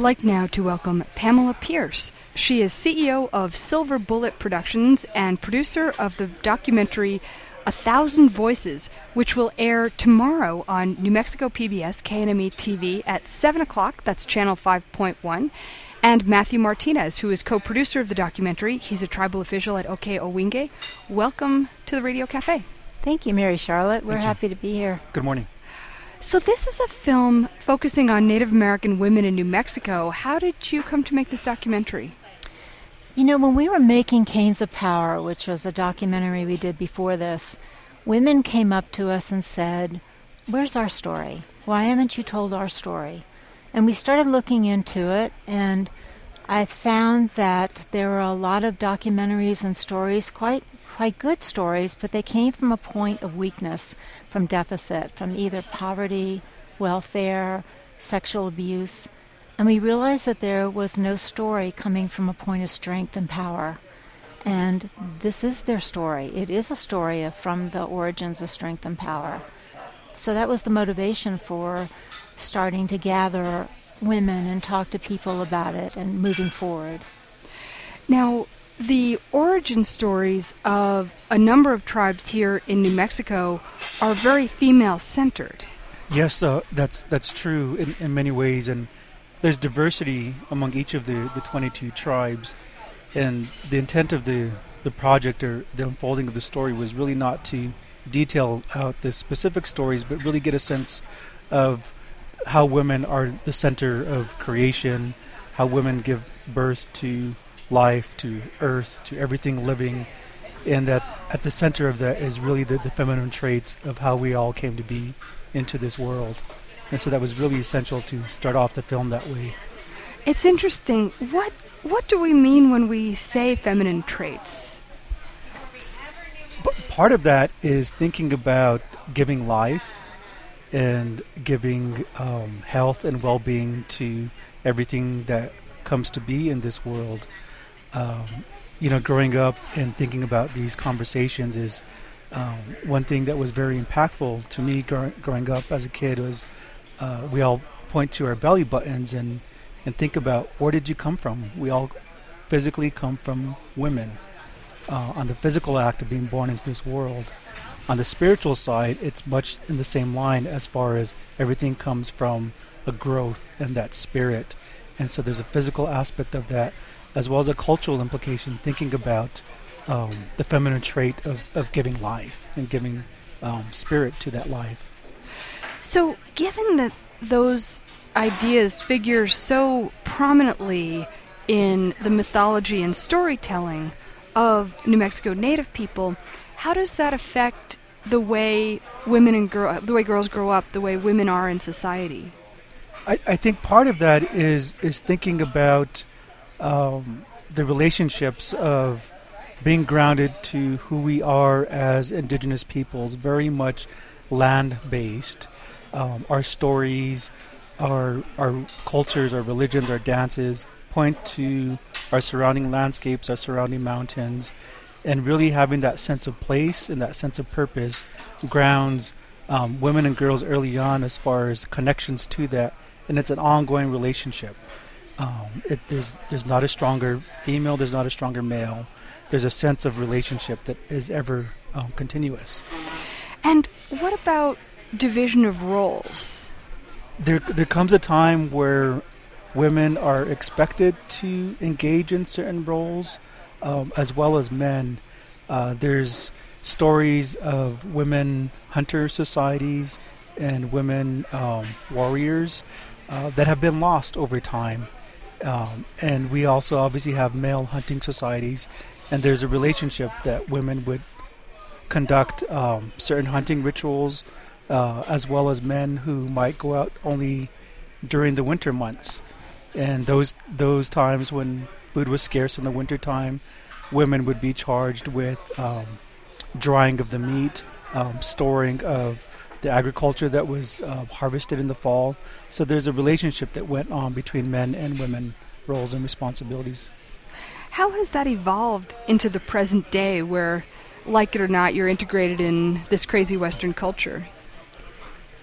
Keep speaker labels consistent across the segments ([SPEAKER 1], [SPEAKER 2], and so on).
[SPEAKER 1] like now to welcome Pamela Pierce. She is CEO of Silver Bullet Productions and producer of the documentary 1,000 Voices, which will air tomorrow on New Mexico PBS KNME TV at 7 o'clock. That's Channel 5.1. And Matthew Martinez, who is co-producer of the documentary. He's a tribal official at Ohkay Owingeh. Welcome to the Radio Cafe.
[SPEAKER 2] Thank you, Mary Charlotte. We're happy to be here.
[SPEAKER 3] Good morning.
[SPEAKER 1] So this is a film focusing on Native American women in New Mexico. How did you come to make this documentary?
[SPEAKER 2] You know, when we were making Canes of Power, which was a documentary we did before this, women came up to us and said, "Where's our story? Why haven't you told our story?" And we started looking into it, and I found that there were a lot of documentaries and stories, quite good stories, but they came from a point of weakness, from deficit, from either poverty, welfare, sexual abuse. And we realized that there was no story coming from a point of strength and power. And this is their story. It is a story from the origins of strength and power. So that was the motivation for starting to gather women and talk to people about it and moving forward.
[SPEAKER 1] Now, the origin stories of a number of tribes here in New Mexico are very female-centered.
[SPEAKER 3] Yes, that's true in many ways, and there's diversity among each of the 22 tribes, and the intent of the project or the unfolding of the story was really not to detail out the specific stories, but really get a sense of how women are the center of creation, how women give birth to life, to earth, to everything living, and that at the center of that is really the feminine traits of how we all came to be into this world. And so that was really essential to start off the film that way.
[SPEAKER 1] It's interesting. What do we mean when we say feminine traits?
[SPEAKER 3] Part of that is thinking about giving life and giving health and well-being to everything that comes to be in this world. Growing up and thinking about these conversations is one thing that was very impactful to me growing up as a kid was we all point to our belly buttons and think about where did you come from? We all physically come from women on the physical act of being born into this world. On the spiritual side, it's much in the same line as far as everything comes from a growth in that spirit. And so there's a physical aspect of that, as well as a cultural implication, thinking about the feminine trait of giving life and giving spirit to that life.
[SPEAKER 1] So given that those ideas figure so prominently in the mythology and storytelling of New Mexico Native people, how does that affect the way the way girls grow up, the way women are in society?
[SPEAKER 3] I think part of that is thinking about the relationships of being grounded to who we are as indigenous peoples, very much land-based. Our stories, our cultures, our religions, our dances point to our surrounding landscapes, our surrounding mountains, and really having that sense of place and that sense of purpose grounds women and girls early on as far as connections to that, and it's an ongoing relationship. There's not a stronger female, there's not a stronger male. There's a sense of relationship that is ever continuous.
[SPEAKER 1] And what about division of roles?
[SPEAKER 3] There comes a time where women are expected to engage in certain roles, as well as men. There's stories of women hunter societies and women warriors that have been lost over time. And we also obviously have male hunting societies, and there's a relationship that women would conduct certain hunting rituals, as well as men who might go out only during the winter months. And those times when food was scarce in the winter time, women would be charged with drying of the meat, storing of the agriculture that was harvested in the fall. So there's a relationship that went on between men and women roles and responsibilities.
[SPEAKER 1] How has that evolved into the present day where, like it or not, you're integrated in this crazy Western culture?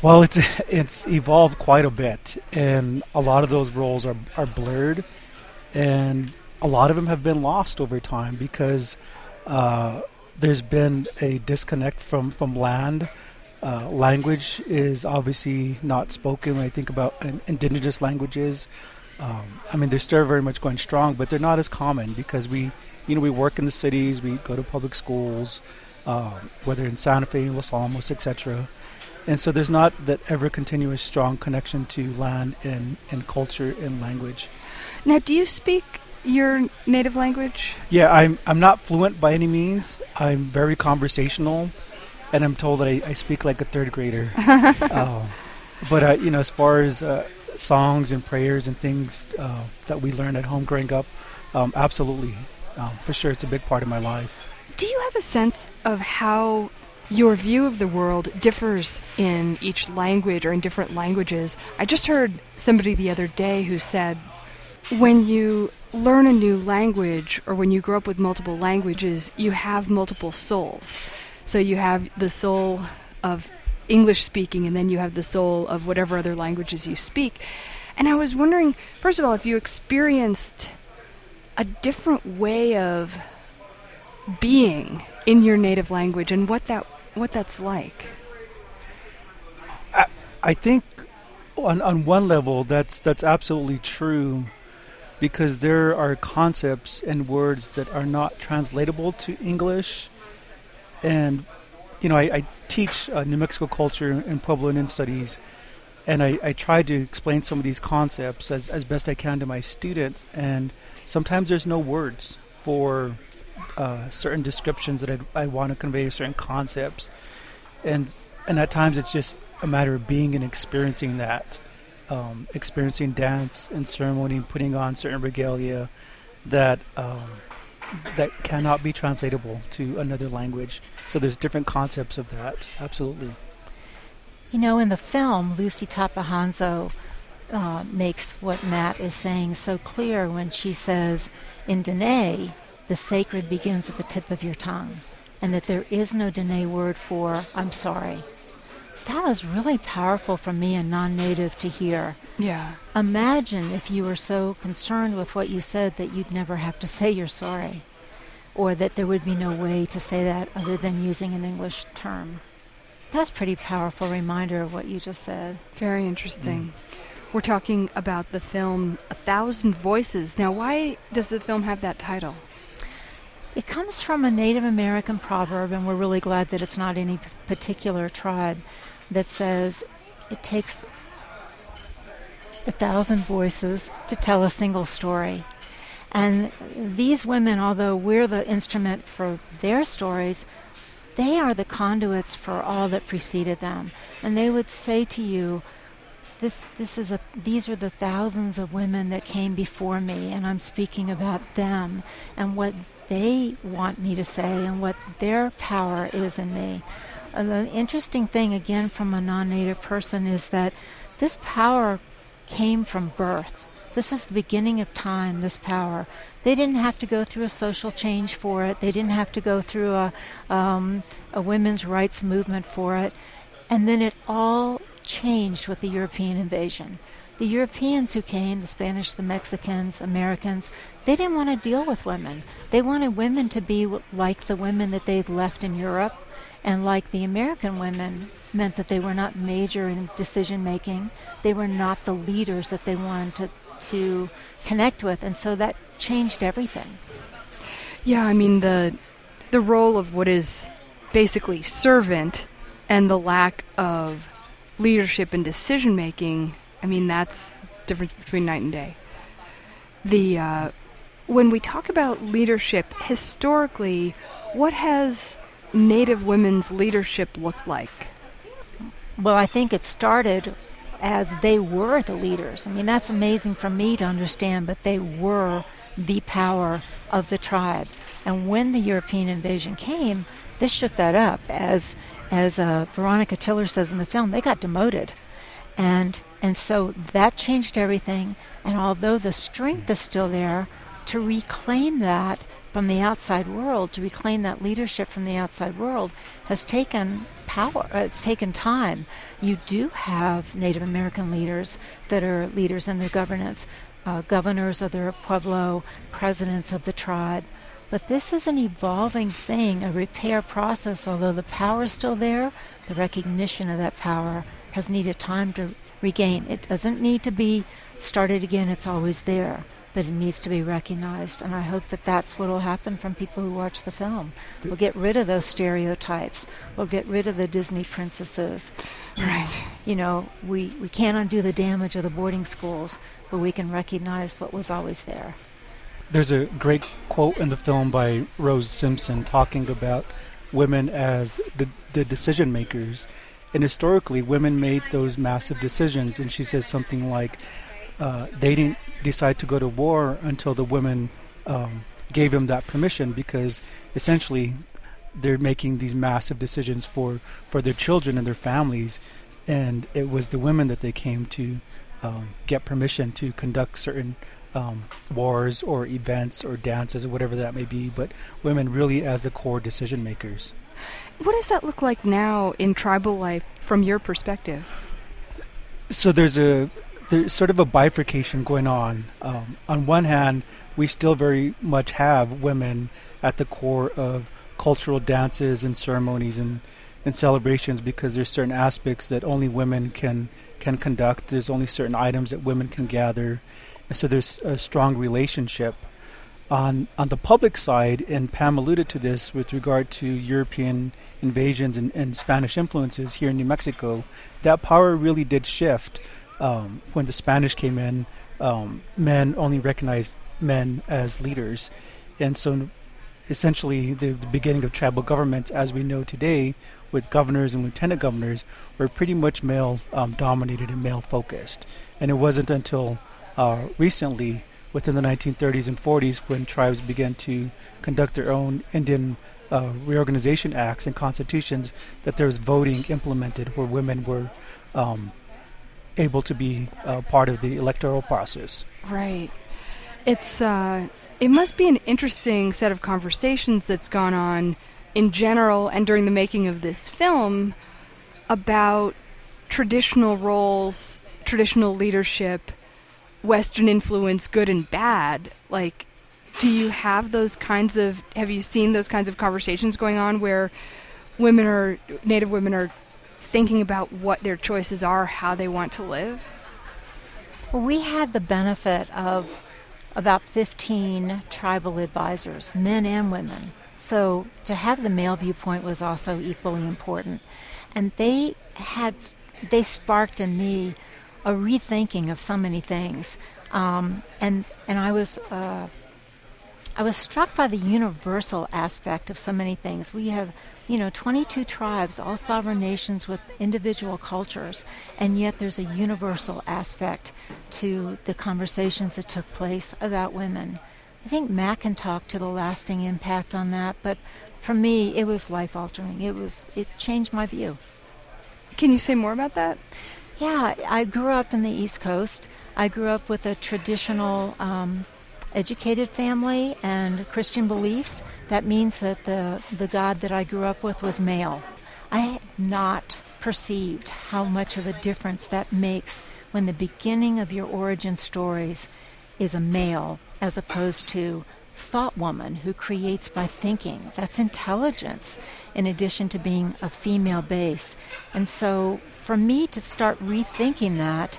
[SPEAKER 3] Well, it's evolved quite a bit, and a lot of those roles are blurred, and a lot of them have been lost over time because there's been a disconnect from land. Language is obviously not spoken when I think about indigenous languages. I mean, they're still very much going strong, but they're not as common because we work in the cities, we go to public schools, whether in Santa Fe, Los Alamos, etc. And so there's not that ever continuous strong connection to land and culture and language.
[SPEAKER 1] Now, do you speak your native language?
[SPEAKER 3] Yeah, I'm not fluent by any means. I'm very conversational, and I'm told that I speak like a third grader. But as far as songs and prayers and things that we learn at home growing up, absolutely, for sure, it's a big part of my life.
[SPEAKER 1] Do you have a sense of how your view of the world differs in each language or in different languages? I just heard somebody the other day who said when you learn a new language or when you grow up with multiple languages, you have multiple souls. So you have the soul of English speaking, and then you have the soul of whatever other languages you speak. And I was wondering, first of all, if you experienced a different way of being in your native language and what that's like.
[SPEAKER 3] I think on one level that's absolutely true, because there are concepts and words that are not translatable to English. And I teach New Mexico culture and Pueblo Indian studies, and I try to explain some of these concepts as best I can to my students, and sometimes there's no words for certain descriptions that I want to convey, certain concepts, and at times it's just a matter of being and experiencing that, experiencing dance and ceremony, putting on certain regalia that cannot be translatable to another language. So there's different concepts of that, absolutely.
[SPEAKER 2] In the film, Lucy Tapahanzo makes what Matt is saying so clear when she says, in Dene, the sacred begins at the tip of your tongue, and that there is no Dene word for I'm sorry. That was really powerful for me, a non-native, to hear.
[SPEAKER 1] Yeah.
[SPEAKER 2] Imagine if you were so concerned with what you said that you'd never have to say you're sorry, or that there would be no way to say that other than using an English term. That's a pretty powerful reminder of what you just said.
[SPEAKER 1] Very interesting. We're talking about the film 1,000 Voices. Now, why does the film have that title?
[SPEAKER 2] It comes from a Native American proverb, and we're really glad that it's not any particular tribe, that says it takes 1,000 voices to tell a single story. And these women, although we're the instrument for their stories, they are the conduits for all that preceded them. And they would say to you, these are the thousands of women that came before me, and I'm speaking about them and what they want me to say and what their power is in me. The interesting thing, again, from a non-native person, is that this power came from birth. This is the beginning of time, this power. They didn't have to go through a social change for it. They didn't have to go through a women's rights movement for it. And then it all changed with the European invasion. The Europeans who came, the Spanish, the Mexicans, Americans, they didn't want to deal with women. They wanted women to be like the women that they'd left in Europe, and like the American women meant that they were not major in decision-making. They were not the leaders that they wanted to connect with, and so that changed everything.
[SPEAKER 1] Yeah, I mean, the role of what is basically servant and the lack of leadership and decision-making, I mean, that's the difference between night and day. When we talk about leadership, historically, what has Native women's leadership looked like?
[SPEAKER 2] Well, I think it started as they were the leaders. I mean, that's amazing for me to understand, but they were the power of the tribe. And when the European invasion came, this shook that up. As Veronica Tiller says in the film, they got demoted. And so that changed everything. And although the strength is still there, to reclaim that from the outside world, to reclaim that leadership from the outside world, has taken power. It's taken time. You do have Native American leaders that are leaders in their governance, governors of their pueblo, presidents of the tribe. But this is an evolving thing, a repair process. Although the power is still there, the recognition of that power has needed time to regain. It doesn't need to be started again. It's always there, but it needs to be recognized. And I hope that that's what will happen from people who watch the film. We'll get rid of those stereotypes. We'll get rid of the Disney princesses.
[SPEAKER 1] Right.
[SPEAKER 2] You know, we can't undo the damage of the boarding schools, but we can recognize what was always there.
[SPEAKER 3] There's a great quote in the film by Rose Simpson talking about women as the decision makers. And historically, women made those massive decisions. And she says something like, they didn't decide to go to war until the women gave them that permission, because essentially they're making these massive decisions for their children and their families. And it was the women that they came to get permission to conduct certain wars or events or dances or whatever that may be, but women really as the core decision makers.
[SPEAKER 1] What does that look like now in tribal life from your perspective?
[SPEAKER 3] So there's sort of a bifurcation going on. On one hand, we still very much have women at the core of cultural dances and ceremonies and celebrations, because there's certain aspects that only women can conduct. There's only certain items that women can gather. And so there's a strong relationship. On the public side, and Pam alluded to this with regard to European invasions and Spanish influences here in New Mexico, that power really did shift. When the Spanish came in, men only recognized men as leaders. And so essentially the beginning of tribal government as we know today, with governors and lieutenant governors, were pretty much male dominated and male focused. And it wasn't until recently, within the 1930s and 40s, when tribes began to conduct their own Indian reorganization acts and constitutions, that there was voting implemented where women were able to be part of the electoral process.
[SPEAKER 1] Right. It must be an interesting set of conversations that's gone on in general and during the making of this film about traditional roles, traditional leadership, Western influence, good and bad. Like, have you seen those kinds of conversations going on where Native women are thinking about what their choices are, how they want to live?
[SPEAKER 2] Well, we had the benefit of about 15 tribal advisors, men and women. So to have the male viewpoint was also equally important. And they sparked in me a rethinking of so many things. And I was struck by the universal aspect of so many things. We have 22 tribes, all sovereign nations with individual cultures, and yet there's a universal aspect to the conversations that took place about women. I think Matt can talk to the lasting impact on that, but for me, it was life-altering. It changed my view.
[SPEAKER 1] Can you say more about that?
[SPEAKER 2] Yeah, I grew up in the East Coast. I grew up with a traditional educated family and Christian beliefs. That means that the God that I grew up with was male. I had not perceived how much of a difference that makes when the beginning of your origin stories is a male as opposed to thought woman who creates by thinking. That's intelligence in addition to being a female base. And so for me to start rethinking that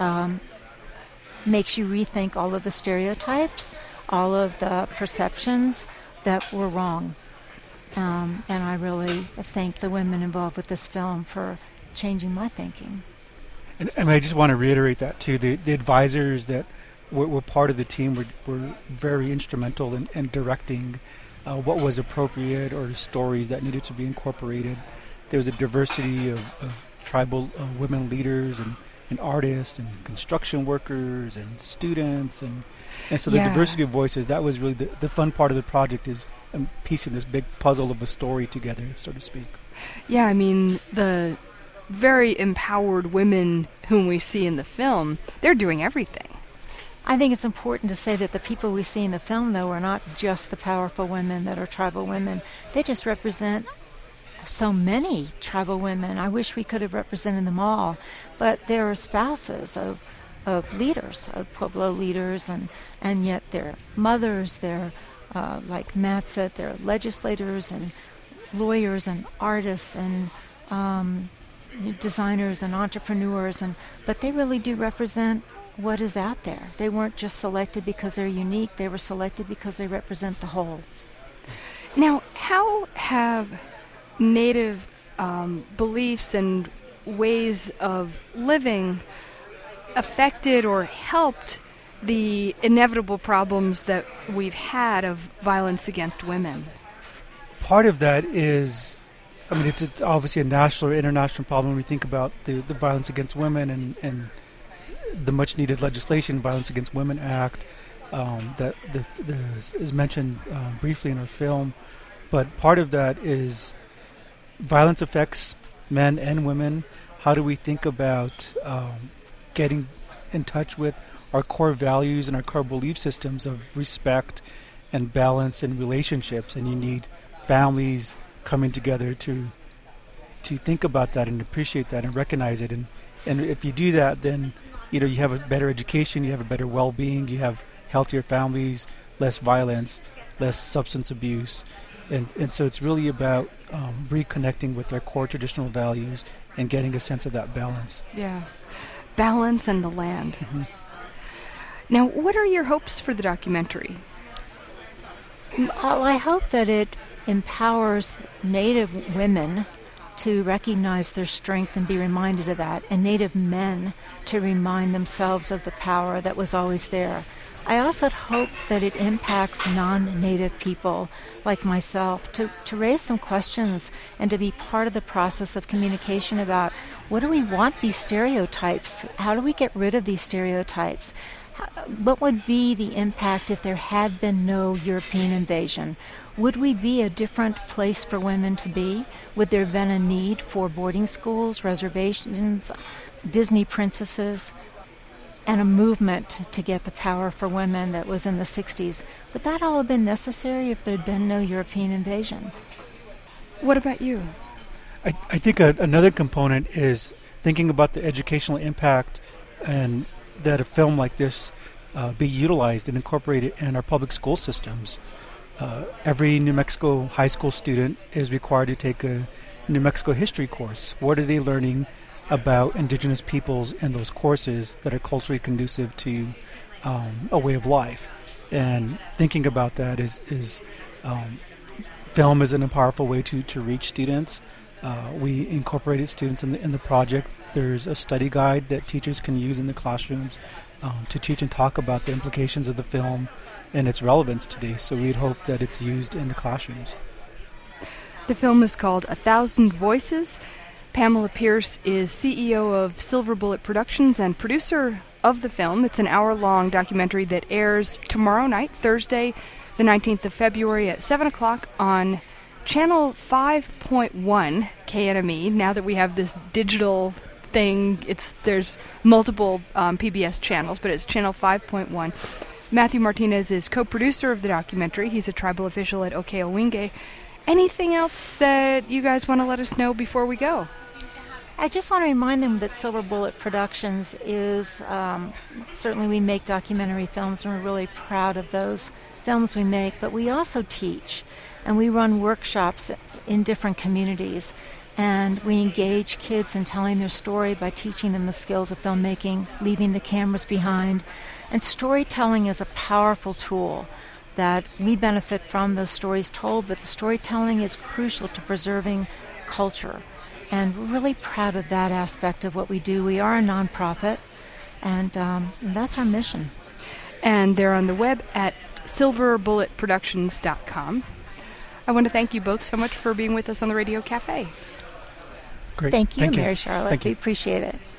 [SPEAKER 2] makes you rethink all of the stereotypes, all of the perceptions that were wrong. And I really thank the women involved with this film for changing my thinking.
[SPEAKER 3] And I just want to reiterate that too. The advisors that were part of the team were very instrumental in directing what was appropriate or stories that needed to be incorporated. There was a diversity of tribal women leaders and artists and construction workers and students and so the diversity of voices, that was really the fun part of the project, is piecing this big puzzle of a story together, so to speak.
[SPEAKER 1] Yeah, I mean, the very empowered women whom we see in the film, they're doing everything.
[SPEAKER 2] I think it's important to say that the people we see in the film, though, are not just the powerful women that are tribal women. They just represent so many tribal women. I wish we could have represented them all, but there are spouses of leaders, of Pueblo leaders, and yet they're mothers, they're, like Matt said, they're legislators and lawyers and artists and designers and entrepreneurs, but they really do represent what is out there. They weren't just selected because they're unique, they were selected because they represent the whole.
[SPEAKER 1] Now, how have Native beliefs and ways of living affected or helped the inevitable problems that we've had of violence against women?
[SPEAKER 3] Part of that is, I mean, it's obviously a national or international problem when we think about the violence against women and the much-needed legislation, Violence Against Women Act, that is mentioned briefly in our film. But part of that is violence affects men and women. How do we think about getting in touch with our core values and our core belief systems of respect and balance in relationships? And you need families coming together to think about that and appreciate that and recognize it. And if you do that, then you have a better education, you have a better well-being, you have healthier families, less violence, less substance abuse. And so it's really about reconnecting with our core traditional values and getting a sense of that balance.
[SPEAKER 1] Yeah. Balance and the land.
[SPEAKER 3] Mm-hmm.
[SPEAKER 1] Now, what are your hopes for the documentary?
[SPEAKER 2] I hope that it empowers Native women to recognize their strength and be reminded of that, and Native men to remind themselves of the power that was always there. I also hope that it impacts non-Native people like myself to raise some questions and to be part of the process of communication about what do we want these stereotypes? How do we get rid of these stereotypes? What would be the impact if there had been no European invasion? Would we be a different place for women to be? Would there have been a need for boarding schools, reservations, Disney princesses, and a movement to get the power for women that was in the 60s? Would that all have been necessary if there had been no European invasion?
[SPEAKER 1] What about you?
[SPEAKER 3] I think another component is thinking about the educational impact and that a film like this be utilized and incorporated in our public school systems. Every New Mexico high school student is required to take a New Mexico history course. What are they learning about indigenous peoples in those courses that are culturally conducive to a way of life? And thinking about that is film is a powerful way to reach students. We incorporated students in the project. There's a study guide that teachers can use in the classrooms to teach and talk about the implications of the film and its relevance today. So we'd hope that it's used in the classrooms.
[SPEAKER 1] The film is called 1,000 Voices. Pamela Pierce is CEO of Silver Bullet Productions and producer of the film. It's an hour-long documentary that airs tomorrow night, Thursday, the 19th of February at 7 o'clock on Channel 5.1 KNME. Now that we have this digital thing, there's multiple PBS channels, but it's Channel 5.1. Matthew Martinez is co-producer of the documentary. He's a tribal official at Okeo-Wingeh. Anything else that you guys want to let us know before we go?
[SPEAKER 2] I just want to remind them that Silver Bullet Productions is, certainly we make documentary films and we're really proud of those films we make, but we also teach and we run workshops in different communities, and we engage kids in telling their story by teaching them the skills of filmmaking, leaving the cameras behind. And storytelling is a powerful tool that we benefit from those stories told, but the storytelling is crucial to preserving culture. And we're really proud of that aspect of what we do. We are a nonprofit, and that's our mission.
[SPEAKER 1] And they're on the web at silverbulletproductions.com. I want to thank you both so much for being with us on the Radio Cafe.
[SPEAKER 3] Great.
[SPEAKER 2] Thank you,
[SPEAKER 3] Thank you.
[SPEAKER 2] Mary Charlotte.
[SPEAKER 3] Thank you.
[SPEAKER 2] We appreciate it.